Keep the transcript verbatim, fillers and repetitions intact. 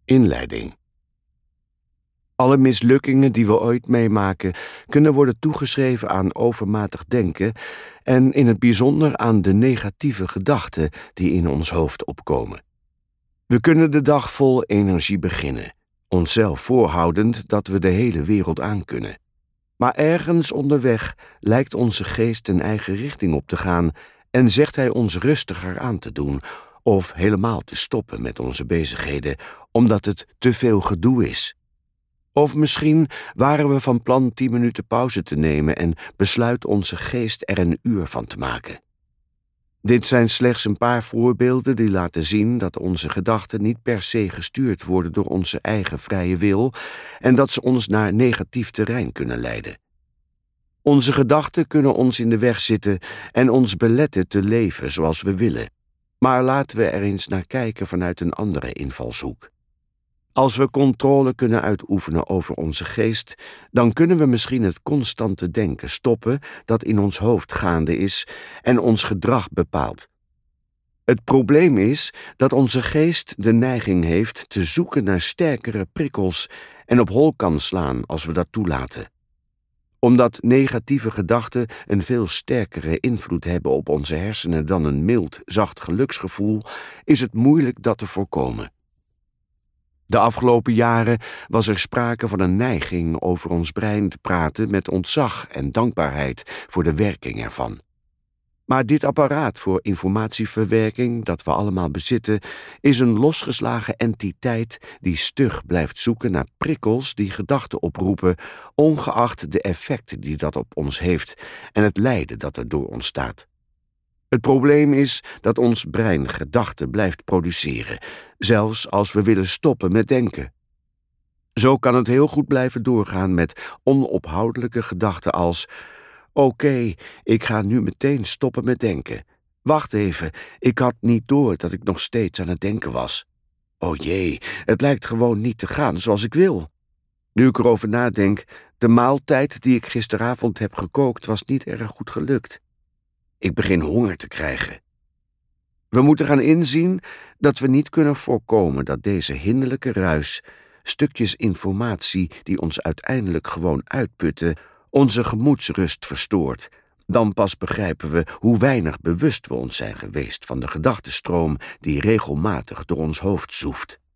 Inleiding. Alle mislukkingen die we ooit meemaken kunnen worden toegeschreven aan overmatig denken en in het bijzonder aan de negatieve gedachten die in ons hoofd opkomen. We kunnen de dag vol energie beginnen, onszelf voorhoudend dat we de hele wereld aankunnen. Maar ergens onderweg lijkt onze geest een eigen richting op te gaan en zegt hij ons rustiger aan te doen of helemaal te stoppen met onze bezigheden, omdat het te veel gedoe is. Of misschien waren we van plan tien minuten pauze te nemen en besluit onze geest er een uur van te maken. Dit zijn slechts een paar voorbeelden die laten zien dat onze gedachten niet per se gestuurd worden door onze eigen vrije wil en dat ze ons naar negatief terrein kunnen leiden. Onze gedachten kunnen ons in de weg zitten en ons beletten te leven zoals we willen. Maar laten we er eens naar kijken vanuit een andere invalshoek. Als we controle kunnen uitoefenen over onze geest, dan kunnen we misschien het constante denken stoppen dat in ons hoofd gaande is en ons gedrag bepaalt. Het probleem is dat onze geest de neiging heeft te zoeken naar sterkere prikkels en op hol kan slaan als we dat toelaten. Omdat negatieve gedachten een veel sterkere invloed hebben op onze hersenen dan een mild, zacht geluksgevoel, is het moeilijk dat te voorkomen. De afgelopen jaren was er sprake van een neiging over ons brein te praten met ontzag en dankbaarheid voor de werking ervan. Maar dit apparaat voor informatieverwerking dat we allemaal bezitten, is een losgeslagen entiteit die stug blijft zoeken naar prikkels die gedachten oproepen, ongeacht de effecten die dat op ons heeft en het lijden dat erdoor ontstaat. Het probleem is dat ons brein gedachten blijft produceren, zelfs als we willen stoppen met denken. Zo kan het heel goed blijven doorgaan met onophoudelijke gedachten als: Oké, okay, ik ga nu meteen stoppen met denken. Wacht even, ik had niet door dat ik nog steeds aan het denken was. O jee, het lijkt gewoon niet te gaan zoals ik wil. Nu ik erover nadenk, de maaltijd die ik gisteravond heb gekookt was niet erg goed gelukt. Ik begin honger te krijgen. We moeten gaan inzien dat we niet kunnen voorkomen dat deze hinderlijke ruis, stukjes informatie die ons uiteindelijk gewoon uitputten, onze gemoedsrust verstoort. Dan pas begrijpen we hoe weinig bewust we ons zijn geweest van de gedachtenstroom die regelmatig door ons hoofd zoeft.